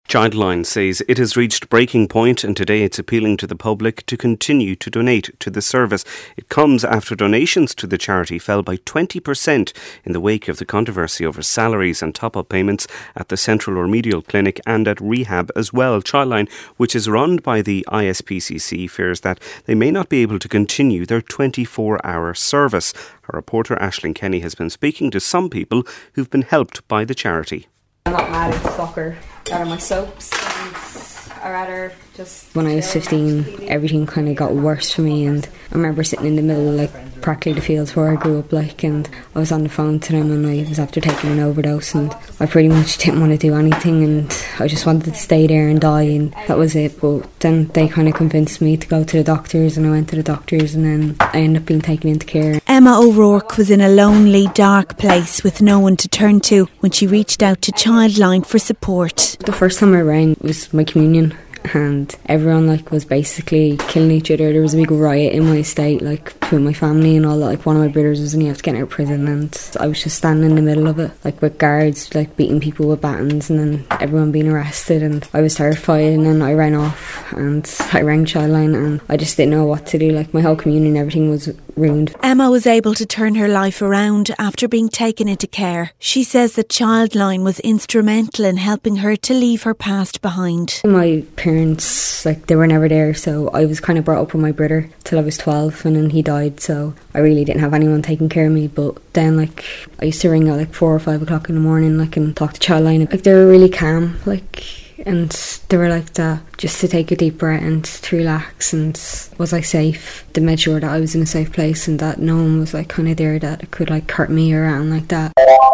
Childline says it has reached breaking point and today it's appealing to the public to continue to donate to the service. It comes after donations to the charity fell by 20% in the wake of the controversy over salaries and top-up payments at the Central Remedial Clinic and at rehab as well. Childline, which is run by the ISPCC, fears that they may not be able to continue their 24-hour service. Our reporter Aisling Kenny has been speaking to some people who've been helped by the charity. I'm not mad at soccer, rather my soaps, and I rather just... When I was 15, everything kind of got worse for me, and I remember sitting in the middle, practically the fields where I grew up, and I was on the phone to them, and I was after taking an overdose, and I pretty much didn't want to do anything, and I just wanted to stay there and die, and that was it. But then they kind of convinced me to go to the doctors, and I went to the doctors, and then I ended up being taken into care. Emma O'Rourke was in a lonely, dark place with no one to turn to when she reached out to Childline for support. The first time I rang was my communion, and everyone was basically killing each other. There was a big riot in my estate, between my family and all that. One of my brothers was only after getting out of prison, and I was just standing in the middle of it, with guards beating people with batons, and then everyone being arrested, and I was terrified. And then I ran off and I rang Childline, and I just didn't know what to do. My whole communion, everything was ruined. Emma was able to turn her life around after being taken into care. She says that Childline was instrumental in helping her to leave her past behind. My parents, they were never there, so I was kind of brought up with my brother till I was 12, and then he died, so I really didn't have anyone taking care of me. But then I used to ring at 4 or 5 o'clock in the morning and talk to Childline. They were really calm, and they were that, just to take a deep breath and to relax, and was I safe? They made sure that I was in a safe place and that no one was kind of there that could hurt me or anything like that.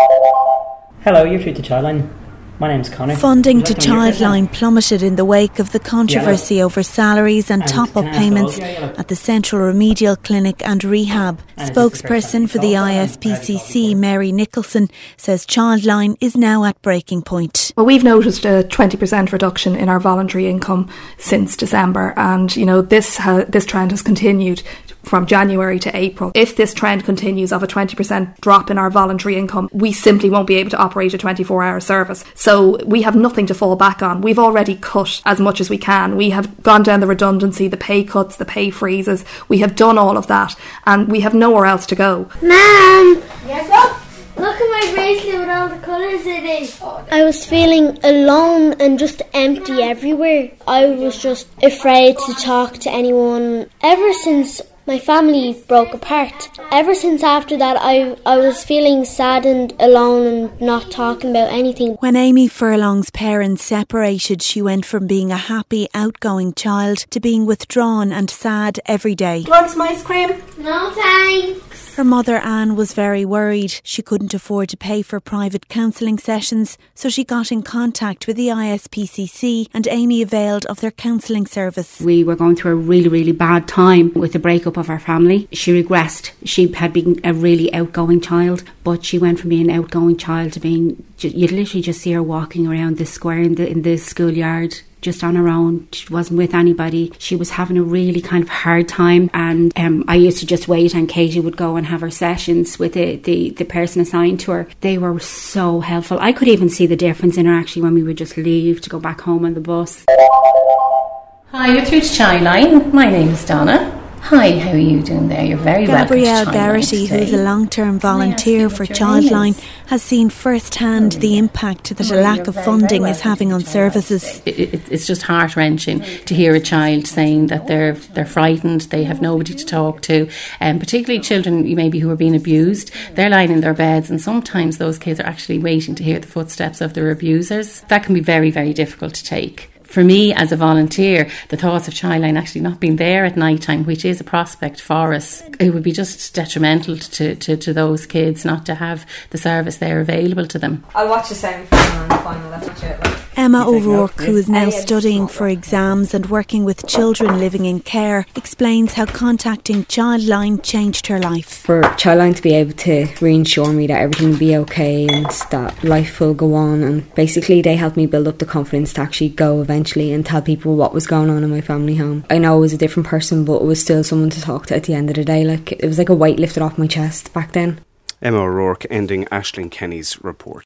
Hello, you're through to Childline. My name's Connor. Funding to Childline plummeted in the wake of the controversy over salaries and top-up payments at the Central Remedial Clinic and Rehab. Spokesperson for the ISPCC, Mary Nicholson, says Childline is now at breaking point. Well, we've noticed a 20% reduction in our voluntary income since December, and this trend has continued from January to April. If this trend continues of a 20% drop in our voluntary income, we simply won't be able to operate a 24-hour service. So we have nothing to fall back on. We've already cut as much as we can. We have gone down the redundancy, the pay cuts, the pay freezes. We have done all of that, and we have nowhere else to go. Mum! Yes, what? Look at my bracelet with all the colours in it. I was feeling alone and just empty everywhere. I was just afraid to talk to anyone. Ever since my family broke apart, ever since after that, I was feeling sad and alone and not talking about anything. When Amy Furlong's parents separated, she went from being a happy, outgoing child to being withdrawn and sad every day. Do you want some ice cream? No thanks. Her mother Anne was very worried. She couldn't afford to pay for private counselling sessions, so she got in contact with the ISPCC and Amy availed of their counselling service. We were going through a really, really bad time with the breakup of our family. She regressed. She had been a really outgoing child, but she went from being an outgoing child to being, you'd literally just see her walking around the square in the schoolyard, just on her own. She wasn't with anybody. She was having a really kind of hard time, and I used to just wait, and Katie would go and have her sessions with the person assigned to her. They were so helpful. I could even see the difference in her actually when we would just leave to go back home on the bus. Hi, you're through to Childline. My name is Donna. Hi, how are you doing there? You're very welcome to Gabrielle Childline Garrity, today. who's a long-term volunteer for Childline, has seen firsthand the impact that a lack of funding is having on services. It's just heart-wrenching to hear a child saying that they're frightened, they have nobody to talk to, and particularly children maybe who are being abused. They're lying in their beds, and sometimes those kids are actually waiting to hear the footsteps of their abusers. That can be very, very difficult to take. For me, as a volunteer, the thoughts of Childline actually not being there at night time, which is a prospect for us, it would be just detrimental to those kids not to have the service there available to them. I'll watch the semi-final and the final, that's much it. Emma O'Rourke, who is now studying for exams and working with children living in care, explains how contacting Childline changed her life. For Childline to be able to reassure me that everything will be okay and that life will go on, and basically they helped me build up the confidence to actually go eventually and tell people what was going on in my family home. I know I was a different person, but it was still someone to talk to at the end of the day. It was like a weight lifted off my chest back then. Emma O'Rourke ending Aisling Kenny's report.